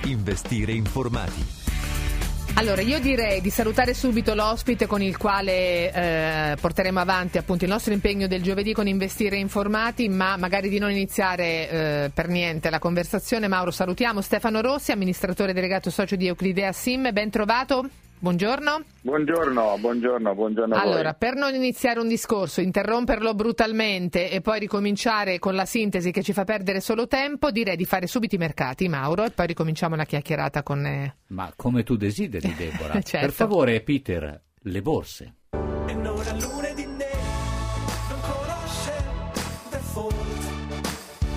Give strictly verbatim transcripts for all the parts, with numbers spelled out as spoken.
Investire informati. Allora, io direi di salutare subito l'ospite con il quale eh, porteremo avanti appunto il nostro impegno del giovedì con Investire Informati, ma magari di non iniziare eh, per niente la conversazione. Mauro, salutiamo Stefano Rossi, amministratore delegato socio di Euclidea SIM. Ben trovato. Buongiorno. Buongiorno, buongiorno, buongiorno a voi. Allora, per non iniziare un discorso, interromperlo brutalmente e poi ricominciare con la sintesi che ci fa perdere solo tempo, direi di fare subito i mercati, Mauro, e poi ricominciamo la chiacchierata con... Eh... Ma come tu desideri, Deborah. Certo. Per favore, Peter, le borse. E non è lunedì né, non conosce default,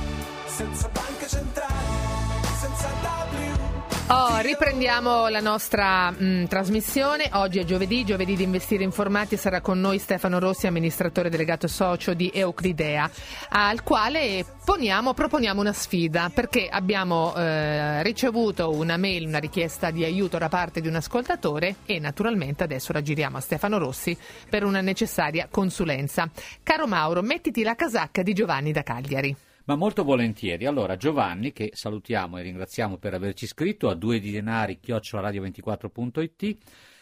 senza banche centrali, senza W. Oh, riprendiamo la nostra mh, trasmissione. Oggi è giovedì, giovedì di Investire Informati. Sarà con noi Stefano Rossi, amministratore delegato socio di Euclidea, al quale poniamo, proponiamo una sfida, perché abbiamo eh, ricevuto una mail, una richiesta di aiuto da parte di un ascoltatore e naturalmente adesso la giriamo a Stefano Rossi per una necessaria consulenza. Caro Mauro, mettiti la casacca di Giovanni da Cagliari. Ma molto volentieri. Allora, Giovanni, che salutiamo e ringraziamo per averci scritto a due di denari chiocciola radio ventiquattro punto it,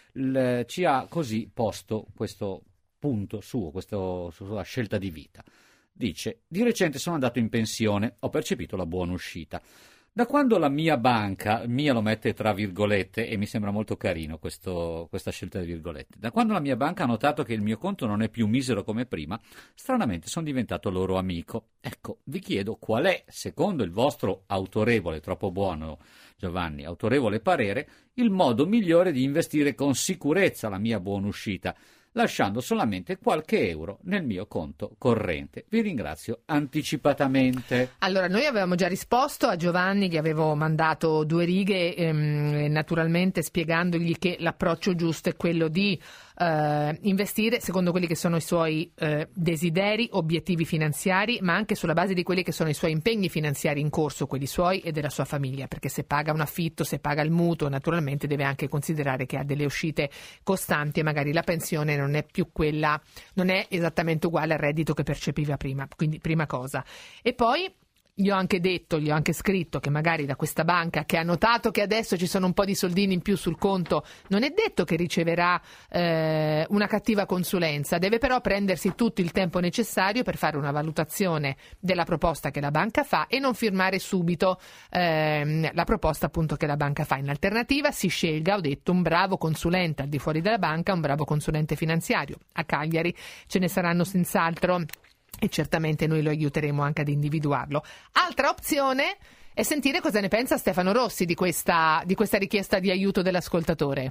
l- ci ha così posto questo punto suo, questa sua scelta di vita. Dice: di recente sono andato in pensione, ho percepito la buona uscita. Da quando la mia banca, mia lo mette tra virgolette e mi sembra molto carino questo, questa scelta di virgolette, da quando la mia banca ha notato che il mio conto non è più misero come prima, stranamente sono diventato loro amico. Ecco, vi chiedo qual è, secondo il vostro autorevole, troppo buono Giovanni, autorevole parere, il modo migliore di investire con sicurezza la mia buona uscita, lasciando solamente qualche euro nel mio conto corrente. Vi ringrazio anticipatamente. Allora, noi avevamo già risposto a Giovanni, gli avevo mandato due righe, ehm, naturalmente spiegandogli che l'approccio giusto è quello di eh, investire secondo quelli che sono i suoi eh, desideri, obiettivi finanziari, ma anche sulla base di quelli che sono i suoi impegni finanziari in corso, quelli suoi e della sua famiglia, perché se paga un affitto, se paga il mutuo, naturalmente deve anche considerare che ha delle uscite costanti e magari la pensione non non è più quella, non è esattamente uguale al reddito che percepiva prima, quindi prima cosa. E poi gli ho anche detto, gli ho anche scritto che magari da questa banca, che ha notato che adesso ci sono un po' di soldini in più sul conto, non è detto che riceverà eh, una cattiva consulenza, deve però prendersi tutto il tempo necessario per fare una valutazione della proposta che la banca fa e non firmare subito eh, la proposta appunto che la banca fa. In alternativa si scelga, ho detto, un bravo consulente al di fuori della banca, un bravo consulente finanziario. A Cagliari ce ne saranno senz'altro e certamente noi lo aiuteremo anche ad individuarlo. Altra opzione è sentire cosa ne pensa Stefano Rossi di questa, di questa richiesta di aiuto dell'ascoltatore.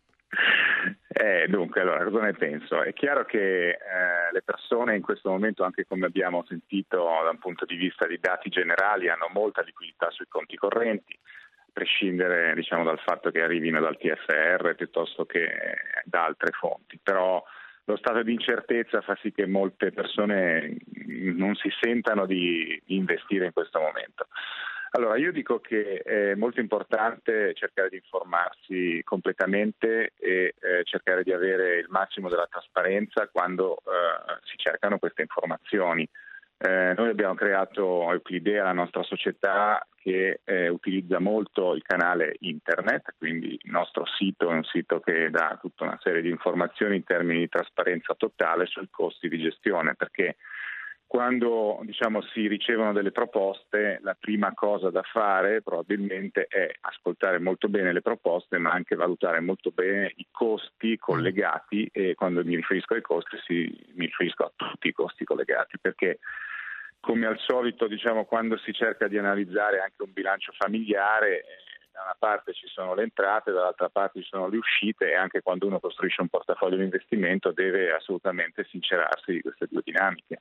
Eh, dunque, allora, cosa ne penso? È chiaro che eh, le persone in questo momento, anche come abbiamo sentito da un punto di vista di dati generali, hanno molta liquidità sui conti correnti, a prescindere, diciamo, dal fatto che arrivino dal T F R piuttosto che da altre fonti. Però lo stato di incertezza fa sì che molte persone non si sentano di investire in questo momento. Allora, io dico che è molto importante cercare di informarsi completamente e eh, cercare di avere il massimo della trasparenza quando eh, si cercano queste informazioni. Eh, noi abbiamo creato Euclidea, la nostra società, che eh, utilizza molto il canale internet, quindi il nostro sito è un sito che dà tutta una serie di informazioni in termini di trasparenza totale sui costi di gestione, perché quando, diciamo, si ricevono delle proposte, la prima cosa da fare probabilmente è ascoltare molto bene le proposte, ma anche valutare molto bene i costi collegati, e quando mi riferisco ai costi si, mi riferisco a tutti i costi collegati, perché come al solito, diciamo, quando si cerca di analizzare anche un bilancio familiare, da una parte ci sono le entrate, dall'altra parte ci sono le uscite, e anche quando uno costruisce un portafoglio di investimento deve assolutamente sincerarsi di queste due dinamiche.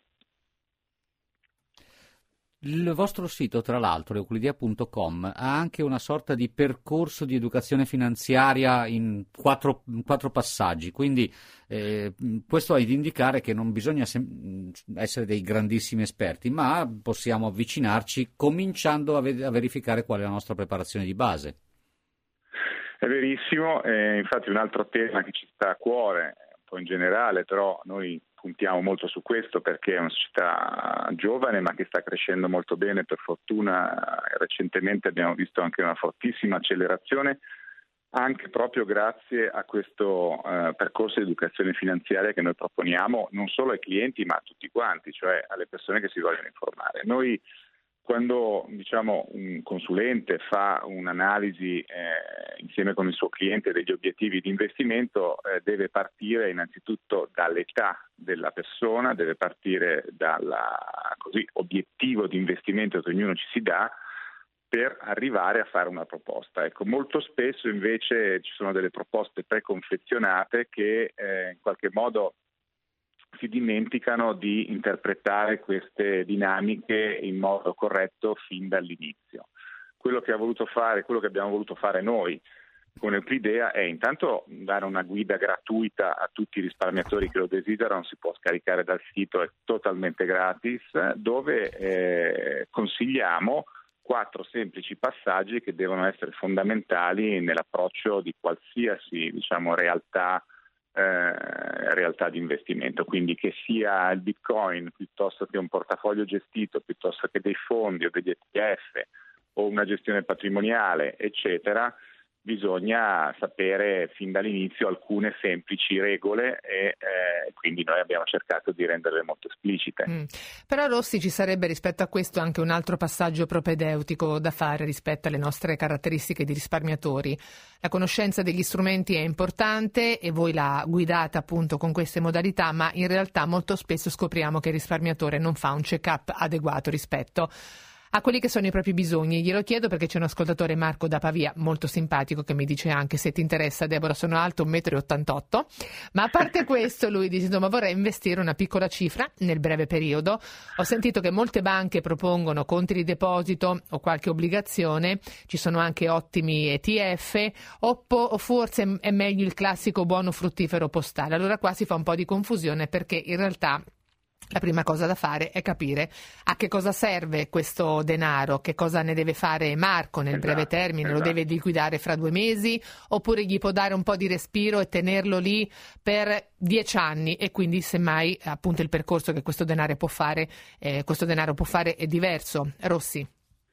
Il vostro sito, tra l'altro, euclidea punto com, ha anche una sorta di percorso di educazione finanziaria in quattro, in quattro passaggi, quindi eh, questo è ad indicare che non bisogna sem- essere dei grandissimi esperti, ma possiamo avvicinarci cominciando a, ve- a verificare qual è la nostra preparazione di base. È verissimo, eh, infatti un altro tema che ci sta a cuore, un po' in generale, però noi puntiamo molto su questo perché è una società giovane ma che sta crescendo molto bene, per fortuna. Recentemente abbiamo visto anche una fortissima accelerazione, anche proprio grazie a questo eh, percorso di educazione finanziaria che noi proponiamo non solo ai clienti ma a tutti quanti, cioè alle persone che si vogliono informare. Noi, quando diciamo un consulente fa un'analisi eh, insieme con il suo cliente degli obiettivi di investimento, eh, deve partire innanzitutto dall'età della persona, deve partire dal così obiettivo di investimento che ognuno ci si dà per arrivare a fare una proposta. Ecco, molto spesso invece ci sono delle proposte preconfezionate che eh, in qualche modo si dimenticano di interpretare queste dinamiche in modo corretto fin dall'inizio. Quello che ha voluto fare, quello che abbiamo voluto fare noi con Euclidea è intanto dare una guida gratuita a tutti i risparmiatori che lo desiderano, si può scaricare dal sito, è totalmente gratis, dove eh, consigliamo quattro semplici passaggi che devono essere fondamentali nell'approccio di qualsiasi, diciamo, realtà Eh, realtà di investimento, quindi che sia il Bitcoin piuttosto che un portafoglio gestito, piuttosto che dei fondi o degli E T F o una gestione patrimoniale, eccetera. Bisogna sapere fin dall'inizio alcune semplici regole e eh, quindi noi abbiamo cercato di renderle molto esplicite. Mm. Però Rossi, ci sarebbe rispetto a questo anche un altro passaggio propedeutico da fare rispetto alle nostre caratteristiche di risparmiatori. La conoscenza degli strumenti è importante e voi la guidate appunto con queste modalità, ma in realtà molto spesso scopriamo che il risparmiatore non fa un check-up adeguato rispetto a quelli che sono i propri bisogni. Glielo chiedo perché c'è un ascoltatore, Marco da Pavia, molto simpatico, che mi dice anche: se ti interessa Deborah, sono alto un metro e ottantotto, ma a parte questo lui dice insomma vorrei investire una piccola cifra nel breve periodo. Ho sentito che molte banche propongono conti di deposito o qualche obbligazione, ci sono anche ottimi E T F o, po- o forse è meglio il classico buono fruttifero postale. Allora qua si fa un po' di confusione perché in realtà la prima cosa da fare è capire a che cosa serve questo denaro, che cosa ne deve fare Marco nel esatto, breve termine, esatto. Lo deve liquidare fra due mesi oppure gli può dare un po' di respiro e tenerlo lì per dieci anni e quindi semmai appunto il percorso che questo denaro può fare, eh, questo denaro può fare è diverso. Rossi.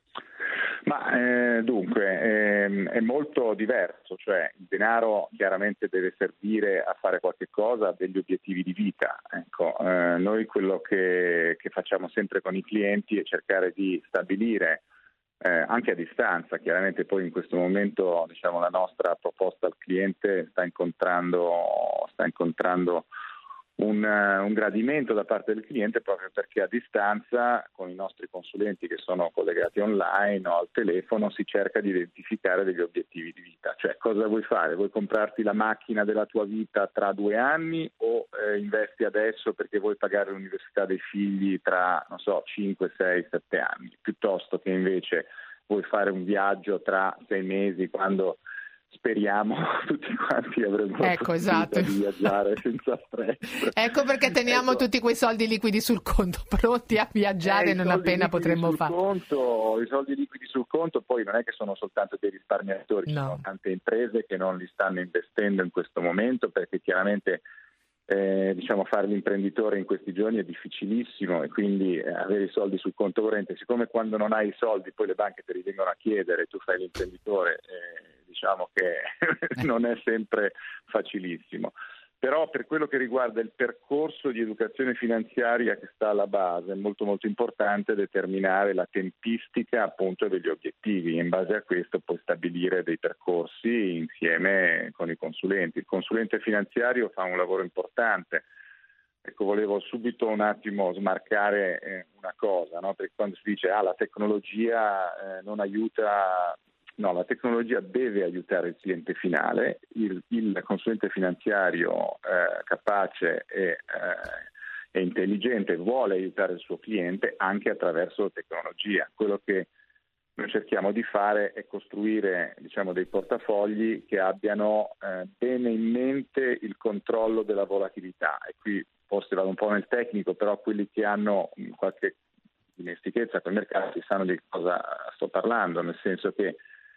Ma eh, dunque ehm, è molto diverso, cioè il denaro chiaramente deve servire a fare qualche cosa, a degli obiettivi di vita. Ecco, eh, noi quello che, che facciamo sempre con i clienti è cercare di stabilire eh, anche a distanza, chiaramente poi in questo momento diciamo la nostra proposta al cliente sta incontrando, sta incontrando Un, un gradimento da parte del cliente proprio perché a distanza con i nostri consulenti che sono collegati online o al telefono si cerca di identificare degli obiettivi di vita, cioè cosa vuoi fare? Vuoi comprarti la macchina della tua vita tra due anni o eh, investi adesso perché vuoi pagare l'università dei figli tra, non so, cinque, sei, sette anni, piuttosto che invece vuoi fare un viaggio tra sei mesi quando speriamo tutti quanti avremo ecco, la esatto. di viaggiare senza stress. Ecco perché teniamo ecco. tutti quei soldi liquidi sul conto, pronti a viaggiare eh, non appena potremmo fare. I soldi liquidi sul conto poi non è che sono soltanto dei risparmiatori, no. Ci sono tante imprese che non li stanno investendo in questo momento perché chiaramente eh, diciamo fare l'imprenditore in questi giorni è difficilissimo e quindi eh, avere i soldi sul conto corrente, siccome quando non hai i soldi poi le banche te li vengono a chiedere, tu fai l'imprenditore, eh, diciamo che non è sempre facilissimo. Però per quello che riguarda il percorso di educazione finanziaria che sta alla base è molto molto importante determinare la tempistica appunto degli obiettivi e in base a questo poi stabilire dei percorsi insieme con i consulenti. Il consulente finanziario fa un lavoro importante. Ecco, volevo subito un attimo smarcare eh, una cosa, no? Perché quando si dice ah la tecnologia eh, non aiuta. No, la tecnologia deve aiutare il cliente finale, il, il consulente finanziario eh, capace e, eh, e intelligente vuole aiutare il suo cliente anche attraverso la tecnologia. Quello che noi cerchiamo di fare è costruire diciamo, dei portafogli che abbiano eh, bene in mente il controllo della volatilità. E qui forse vado un po' nel tecnico, però quelli che hanno qualche dimestichezza con i mercati sanno di cosa sto parlando, nel senso che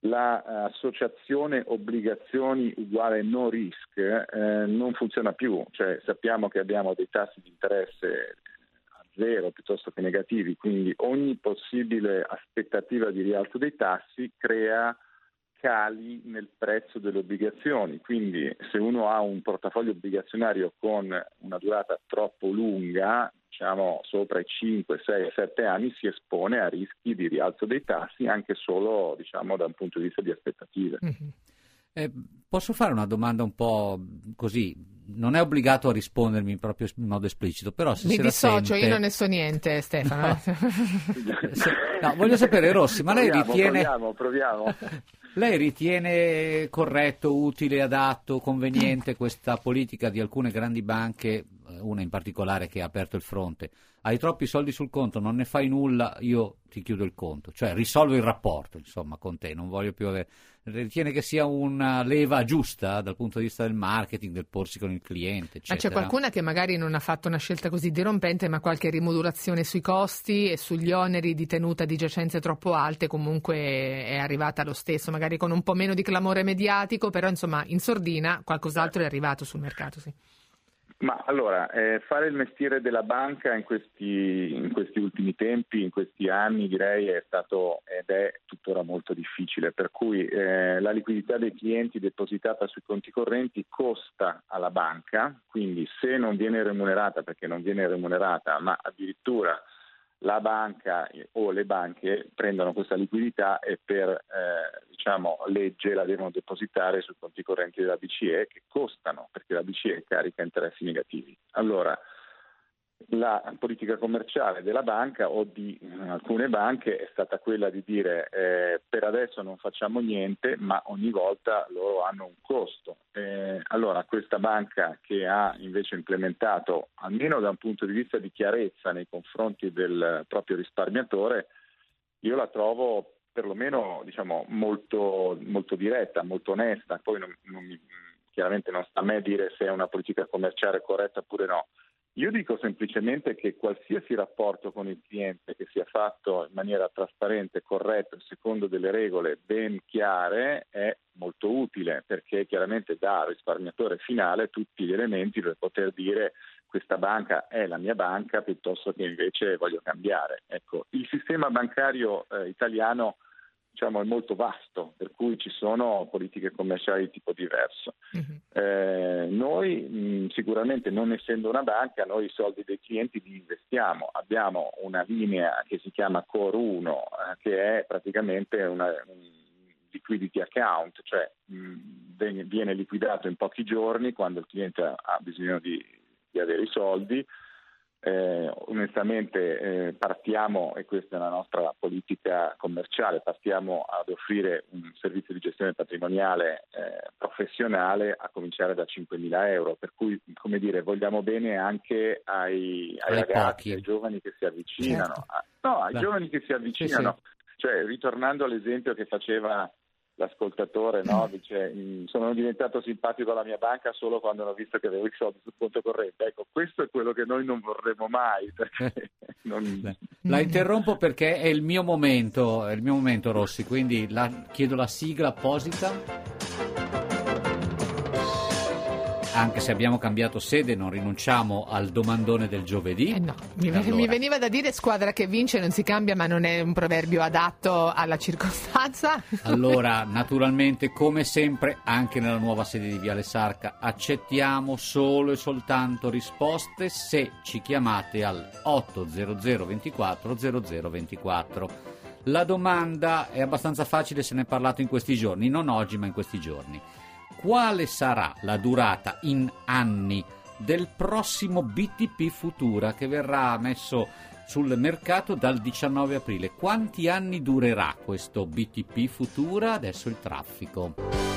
l'associazione obbligazioni uguale no risk eh, non funziona più, cioè sappiamo che abbiamo dei tassi di interesse a zero piuttosto che negativi, quindi ogni possibile aspettativa di rialzo dei tassi crea cali nel prezzo delle obbligazioni, quindi se uno ha un portafoglio obbligazionario con una durata troppo lunga, diciamo sopra i cinque, sei, sette anni, si espone a rischi di rialzo dei tassi anche solo, diciamo, da un punto di vista di aspettative. Mm-hmm. Eh, posso fare una domanda un po' così? Non è obbligato a rispondermi proprio in modo esplicito, però se mi se dissocio, sente... io non ne so niente, Stefano. No. se, no, voglio sapere, Rossi, ma lei proviamo, ritiene... Proviamo, proviamo. Lei ritiene corretto, utile, adatto, conveniente questa politica di alcune grandi banche, una in particolare che ha aperto il fronte? Hai troppi soldi sul conto, non ne fai nulla, io ti chiudo il conto. Cioè risolvo il rapporto, insomma, con te, non voglio più avere... Ritiene che sia una leva giusta dal punto di vista del marketing, del porsi con il cliente, eccetera? Ma c'è qualcuna che magari non ha fatto una scelta così dirompente, ma qualche rimodulazione sui costi e sugli oneri di tenuta di giacenze troppo alte comunque è arrivata lo stesso, magari con un po' meno di clamore mediatico, però insomma in sordina qualcos'altro è arrivato sul mercato, sì. Ma allora, eh, fare il mestiere della banca in questi, in questi ultimi tempi, in questi anni, direi è stato ed è tuttora molto difficile, per cui eh, la liquidità dei clienti depositata sui conti correnti costa alla banca, quindi se non viene remunerata, perché non viene remunerata, ma addirittura la banca o le banche prendono questa liquidità e per eh, diciamo legge la devono depositare sui conti correnti della B C E, che costano perché la B C E carica interessi negativi. Allora la politica commerciale della banca o di alcune banche è stata quella di dire eh, per adesso non facciamo niente, ma ogni volta loro hanno un costo. Eh, allora questa banca che ha invece implementato, almeno da un punto di vista di chiarezza nei confronti del proprio risparmiatore, io la trovo perlomeno diciamo molto, molto diretta, molto onesta. Poi non, non, chiaramente non sta a me dire se è una politica commerciale corretta oppure no. Io dico semplicemente che qualsiasi rapporto con il cliente che sia fatto in maniera trasparente, corretta, secondo delle regole ben chiare, è molto utile, perché chiaramente dà al risparmiatore finale tutti gli elementi per poter dire questa banca è la mia banca piuttosto che invece voglio cambiare. Ecco, il sistema bancario eh, italiano diciamo è molto vasto, per cui ci sono politiche commerciali di tipo diverso. Uh-huh. Eh, noi mh, sicuramente, non essendo una banca, noi i soldi dei clienti li investiamo. Abbiamo una linea che si chiama Core uno, eh, che è praticamente una, un liquidity account, cioè mh, viene liquidato in pochi giorni quando il cliente ha, ha bisogno di, di avere i soldi. Eh, onestamente eh, partiamo, e questa è la nostra politica commerciale, partiamo ad offrire un servizio di gestione patrimoniale eh, professionale a cominciare da cinquemila euro, per cui, come dire, vogliamo bene anche ai, ai ragazzi, ai giovani che si avvicinano, certo. a, no, ai Beh. giovani che si avvicinano, sì, sì. Cioè ritornando all'esempio che faceva l'ascoltatore, no? Dice sono diventato simpatico alla mia banca solo quando hanno visto che avevo i soldi sul conto corrente. Ecco, questo è quello che noi non vorremmo mai, perché non... La interrompo perché è il mio momento, è il mio momento, Rossi, quindi la, chiedo la sigla apposita. Anche se abbiamo cambiato sede, non rinunciamo al domandone del giovedì. Eh no, mi, allora. mi veniva da dire squadra che vince non si cambia, ma non è un proverbio adatto alla circostanza. Allora, naturalmente, come sempre, anche nella nuova sede di Viale Sarca, accettiamo solo e soltanto risposte se ci chiamate al otto zero zero ventiquattro zero zero ventiquattro. La domanda è abbastanza facile, se ne è parlato in questi giorni, non oggi ma in questi giorni. Quale sarà la durata in anni del prossimo B T P Futura che verrà messo sul mercato dal diciannove aprile? Quanti anni durerà questo B T P Futura? Adesso il traffico.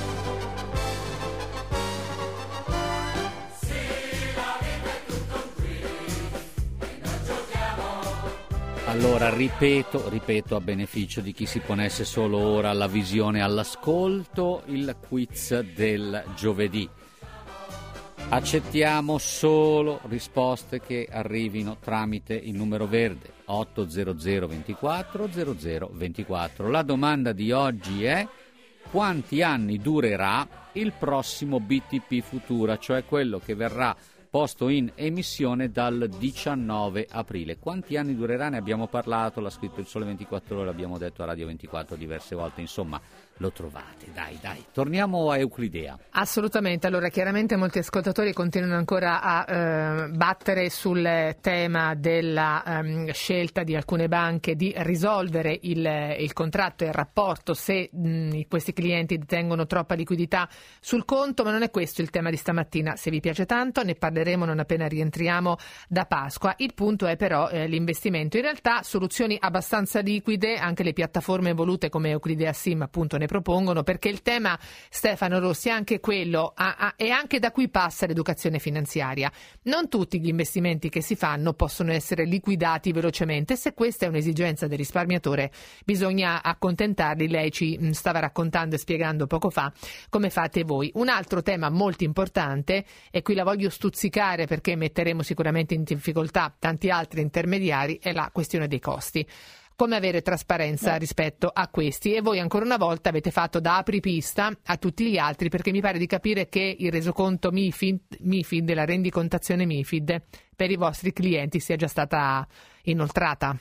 Allora, ripeto, ripeto a beneficio di chi si ponesse solo ora alla visione, all'ascolto, il quiz del giovedì. Accettiamo solo risposte che arrivino tramite il numero verde otto zero zero ventiquattro zero zero ventiquattro. La domanda di oggi è: quanti anni durerà il prossimo B T P Futura, cioè quello che verrà posto in emissione dal diciannove aprile. Quanti anni durerà? Ne abbiamo parlato, l'ha scritto il Sole ventiquattro Ore, l'abbiamo detto a Radio ventiquattro diverse volte, insomma lo trovate. Dai, dai, torniamo a Euclidea. Assolutamente, allora chiaramente molti ascoltatori continuano ancora a eh, battere sul tema della ehm, scelta di alcune banche di risolvere il, il contratto e il rapporto se mh, questi clienti detengono troppa liquidità sul conto, ma non è questo il tema di stamattina. Se vi piace tanto ne parleremo non appena rientriamo da Pasqua. Il punto è però eh, l'investimento. In realtà soluzioni abbastanza liquide, anche le piattaforme evolute come Euclidea Sim appunto ne propongono, perché il tema, Stefano Rossi, è anche quello a, a, e anche da cui passa l'educazione finanziaria. Non tutti gli investimenti che si fanno possono essere liquidati velocemente. Se questa è un'esigenza del risparmiatore bisogna accontentarli. Lei ci stava raccontando e spiegando poco fa come fate voi. Un altro tema molto importante, e qui la voglio stuzzicare perché metteremo sicuramente in difficoltà tanti altri intermediari, è la questione dei costi. Come avere trasparenza rispetto a questi, e voi ancora una volta avete fatto da apripista a tutti gli altri, perché mi pare di capire che il resoconto MiFID, MiFID, la rendicontazione MiFID per i vostri clienti sia già stata inoltrata.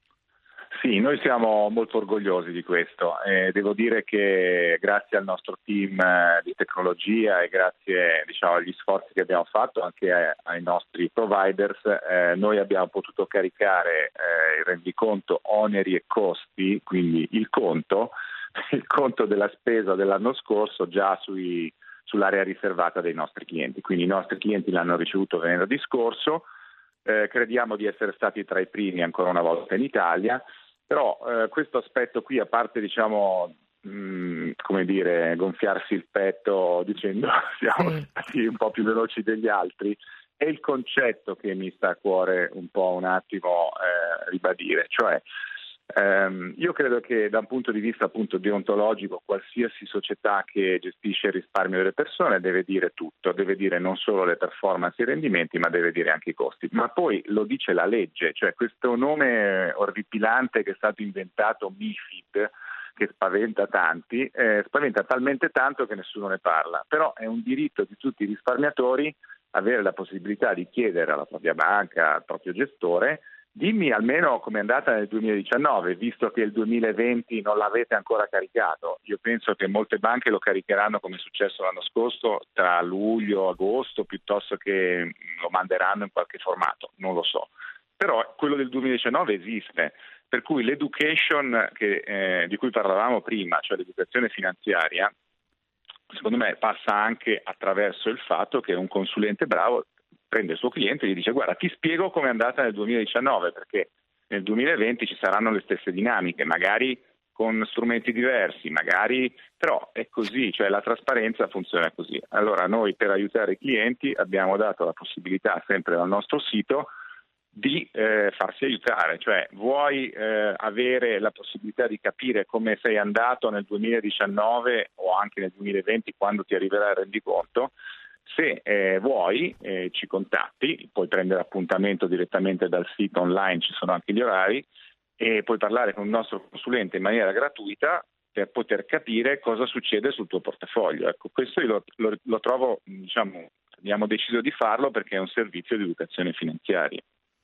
Sì, noi siamo molto orgogliosi di questo e devo dire che grazie al nostro team di tecnologia e grazie, diciamo, agli sforzi che abbiamo fatto anche ai, ai nostri providers, eh, noi abbiamo potuto caricare eh, il rendiconto oneri e costi, quindi il conto, il conto della spesa dell'anno scorso già sui, sull'area riservata dei nostri clienti. Quindi i nostri clienti l'hanno ricevuto venerdì scorso, eh, crediamo di essere stati tra i primi ancora una volta in Italia. Però eh, questo aspetto qui, a parte diciamo mh, come dire gonfiarsi il petto dicendo siamo sì. stati un po' più veloci degli altri, è il concetto che mi sta a cuore un po' un attimo eh, ribadire, cioè ehm, io credo che da un punto di vista appunto deontologico qualsiasi società che gestisce il risparmio delle persone deve dire tutto, deve dire non solo le performance e i rendimenti, ma deve dire anche i costi. Ma poi lo dice la legge, cioè questo nome orripilante che è stato inventato MiFID, che spaventa tanti, eh, spaventa talmente tanto che nessuno ne parla, però è un diritto di tutti i risparmiatori avere la possibilità di chiedere alla propria banca, al proprio gestore: dimmi almeno com'è andata nel duemiladiciannove, visto che il duemilaventi non l'avete ancora caricato. Io penso che molte banche lo caricheranno, come è successo l'anno scorso, tra luglio e agosto, piuttosto che lo manderanno in qualche formato, non lo so. Però quello del duemiladiciannove esiste, per cui l'education che, eh, di cui parlavamo prima, cioè l'educazione finanziaria, secondo me passa anche attraverso il fatto che un consulente bravo prende il suo cliente e gli dice: guarda, ti spiego come è andata nel duemiladiciannove, perché nel duemilaventi ci saranno le stesse dinamiche, magari con strumenti diversi, magari, però è così, cioè la trasparenza funziona così. Allora noi, per aiutare i clienti, abbiamo dato la possibilità, sempre dal nostro sito, di eh, farsi aiutare, cioè vuoi eh, avere la possibilità di capire come sei andato nel duemiladiciannove o anche nel duemilaventi quando ti arriverà il rendiconto. Se eh, vuoi eh, ci contatti, puoi prendere appuntamento direttamente dal sito online, ci sono anche gli orari, e puoi parlare con il nostro consulente in maniera gratuita per poter capire cosa succede sul tuo portafoglio. Ecco, questo io lo, lo, lo trovo, diciamo, abbiamo deciso di farlo perché è un servizio di educazione finanziaria.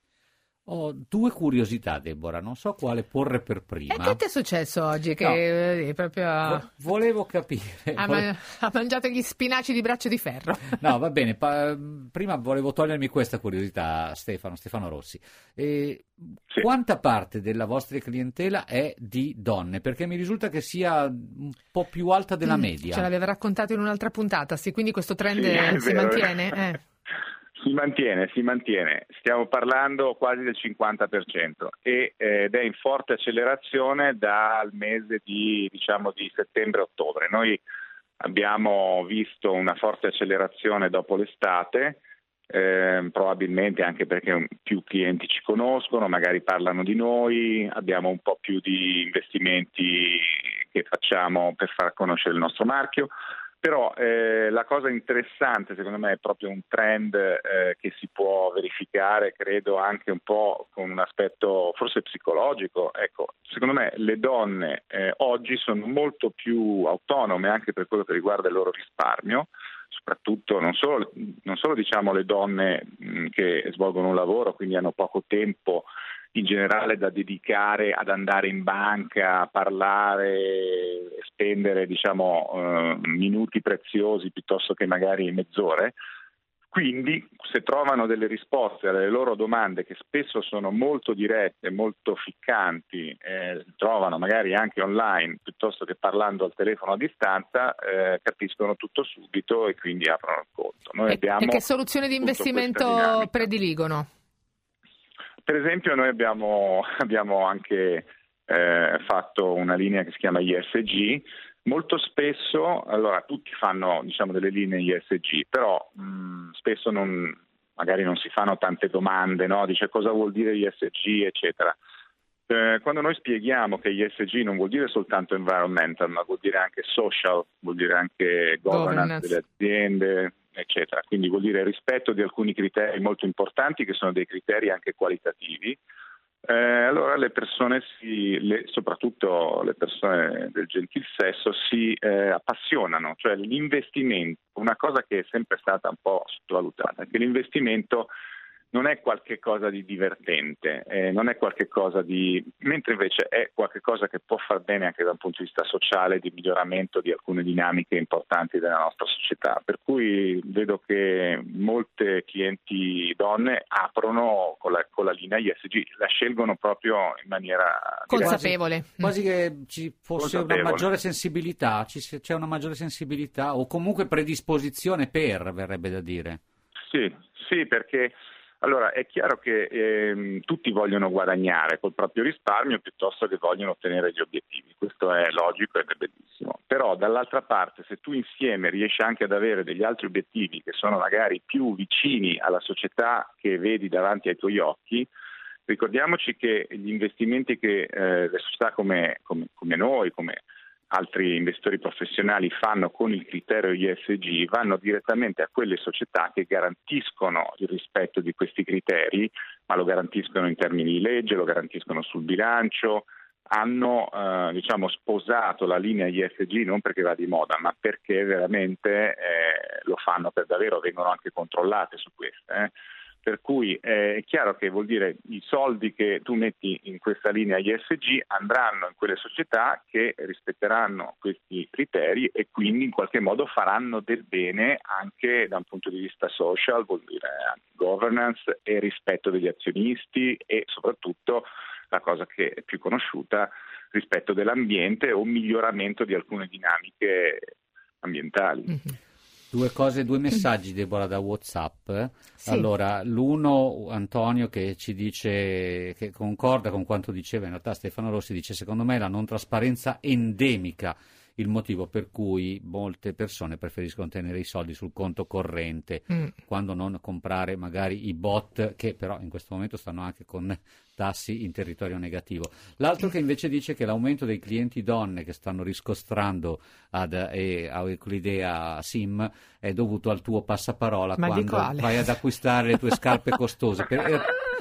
Ho due curiosità, Deborah, non so quale porre per prima. E che ti è successo oggi? Che No. eh, proprio Vo- Volevo capire. ha, vole- ma- ha mangiato gli spinaci di braccio di ferro. No, va bene. pa- prima volevo togliermi questa curiosità, Stefano, Stefano Rossi. E Sì. Quanta parte della vostra clientela è di donne? Perché mi risulta che sia un po' più alta della Mm, media. Ce l'aveva raccontato in un'altra puntata, sì, quindi questo trend Sì, è si vero. mantiene? Eh. Si mantiene, si mantiene, stiamo parlando quasi del cinquanta per cento e, eh, ed è in forte accelerazione dal mese di, diciamo, di settembre-ottobre. Noi abbiamo visto una forte accelerazione dopo l'estate, eh, probabilmente anche perché più clienti ci conoscono, magari parlano di noi, abbiamo un po' più di investimenti che facciamo per far conoscere il nostro marchio. Però eh, la cosa interessante secondo me è proprio un trend eh, che si può verificare, credo anche un po' con un aspetto forse psicologico. Ecco, secondo me le donne eh, oggi sono molto più autonome anche per quello che riguarda il loro risparmio, soprattutto non solo, non solo diciamo le donne mh, che svolgono un lavoro, quindi hanno poco tempo in generale da dedicare ad andare in banca, a parlare, spendere diciamo eh, minuti preziosi piuttosto che magari mezz'ore. Quindi se trovano delle risposte alle loro domande che spesso sono molto dirette, molto ficcanti, eh, trovano magari anche online piuttosto che parlando al telefono a distanza, eh, capiscono tutto subito e quindi aprono il conto. Noi e, abbiamo e che soluzioni di investimento prediligono? Per esempio noi abbiamo, abbiamo anche eh, fatto una linea che si chiama I S G. Molto spesso, allora tutti fanno diciamo delle linee I S G, però mh, spesso non, magari non si fanno tante domande, no? Dice cosa vuol dire I S G, eccetera. Eh, quando noi spieghiamo che I S G non vuol dire soltanto environmental, ma vuol dire anche social, vuol dire anche governance, governance. delle aziende, eccetera. Quindi vuol dire rispetto di alcuni criteri molto importanti che sono dei criteri anche qualitativi. Eh, allora le persone, si, le, soprattutto le persone del gentil sesso, si eh, appassionano, cioè l'investimento, una cosa che è sempre stata un po' sottovalutata, è che l'investimento non è qualche cosa di divertente, eh, non è qualche cosa di, mentre invece è qualche cosa che può far bene anche da un punto di vista sociale, di miglioramento di alcune dinamiche importanti della nostra società. Per cui vedo che molte clienti donne aprono con la, con la linea I S G, la scelgono proprio in maniera consapevole. Quasi, quasi che ci fosse consapevole. Una maggiore sensibilità, ci, c'è una maggiore sensibilità o comunque predisposizione per, verrebbe da dire. Sì, sì, perché allora è chiaro che ehm, tutti vogliono guadagnare col proprio risparmio piuttosto che vogliono ottenere gli obiettivi, questo è logico ed è bellissimo, però dall'altra parte se tu insieme riesci anche ad avere degli altri obiettivi che sono magari più vicini alla società che vedi davanti ai tuoi occhi, ricordiamoci che gli investimenti che eh, le società come, come, come noi, come altri investitori professionali fanno con il criterio I S G vanno direttamente a quelle società che garantiscono il rispetto di questi criteri, ma lo garantiscono in termini di legge, lo garantiscono sul bilancio, hanno eh, diciamo sposato la linea I S G non perché va di moda, ma perché veramente eh, lo fanno per davvero, vengono anche controllate su queste. Eh. Per cui eh, è chiaro che vuol dire i soldi che tu metti in questa linea I S G andranno in quelle società che rispetteranno questi criteri e quindi in qualche modo faranno del bene anche da un punto di vista social, vuol dire anche governance e rispetto degli azionisti e soprattutto la cosa che è più conosciuta, rispetto dell'ambiente o miglioramento di alcune dinamiche ambientali. Mm-hmm. Due cose, due messaggi, Deborah, da WhatsApp. Sì. Allora, l'uno, Antonio, che ci dice, che concorda con quanto diceva in realtà Stefano Rossi, dice secondo me la non trasparenza endemica, il motivo per cui molte persone preferiscono tenere i soldi sul conto corrente, mm. quando non comprare magari i bot, che però in questo momento stanno anche con tassi in territorio negativo. L'altro che invece dice che l'aumento dei clienti donne che stanno riscostrando ad eh, a Euclidea Sim è dovuto al tuo passaparola. Ma quando vai ad acquistare le tue scarpe costose. Per,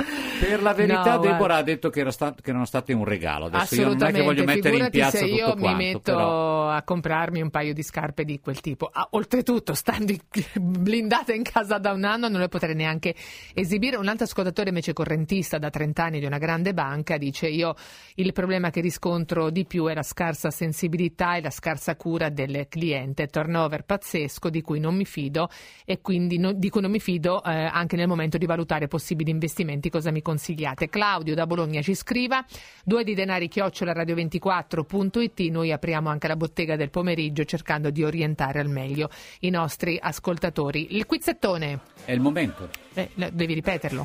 per la verità, no, Deborah ha detto che, era stato, che erano state un regalo. Adesso io non è che voglio mettere in piazza se io tutto mi quanto, metto però... a comprarmi un paio di scarpe di quel tipo. Ah, oltretutto, stando blindate in casa da un anno, non le potrei neanche esibire. Un altro ascoltatore invece correntista da trenta anni di una grande banca dice: io il problema che riscontro di più è la scarsa sensibilità e la scarsa cura del cliente, turnover pazzesco di cui non mi fido e quindi no, di cui non mi fido eh, anche nel momento di valutare possibili investimenti. Cosa mi consigliate? Claudio da Bologna ci scriva: due di denari chiocciola radio ventiquattro punto it. Noi apriamo anche la bottega del pomeriggio cercando di orientare al meglio i nostri ascoltatori. Il quizzettone è il momento, eh, devi ripeterlo.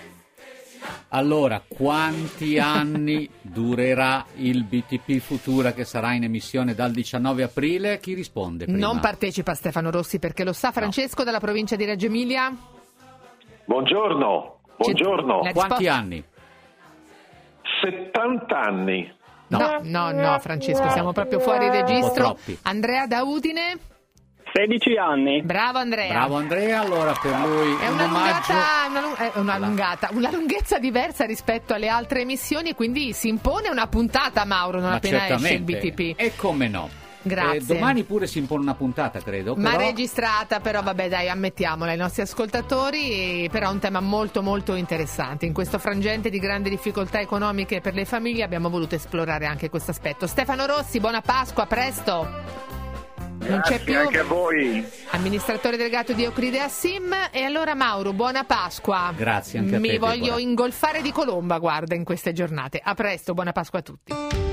Allora, quanti anni durerà il B T P Futura che sarà in emissione dal diciannove aprile? Chi risponde prima? Non partecipa Stefano Rossi perché lo sa. Francesco no. dalla provincia di Reggio Emilia. Buongiorno, buongiorno. C'è... Quanti anni? settanta anni. No, no, no, Francesco, siamo proprio fuori registro. Andrea da Udine. sedici anni. Bravo Andrea. Bravo Andrea, allora per lui è un una omaggio. lungata, una, lu- è una lungata, una lunghezza diversa rispetto alle altre emissioni, quindi si impone una puntata, Mauro, non Ma appena esce il B certamente. T P. E come no. Grazie. Eh, domani pure si impone una puntata, credo. Ma però... registrata, però vabbè dai, ammettiamola ai nostri ascoltatori, però è un tema molto molto interessante. In questo frangente di grandi difficoltà economiche per le famiglie abbiamo voluto esplorare anche questo aspetto. Stefano Rossi, buona Pasqua, a presto! Non c'è più anche a voi. amministratore delegato di Euclidea Sim. E allora Mauro, buona Pasqua. Grazie anche a te, Mi voglio Deborah. ingolfare di colomba, guarda, in queste giornate. A presto, buona Pasqua a tutti.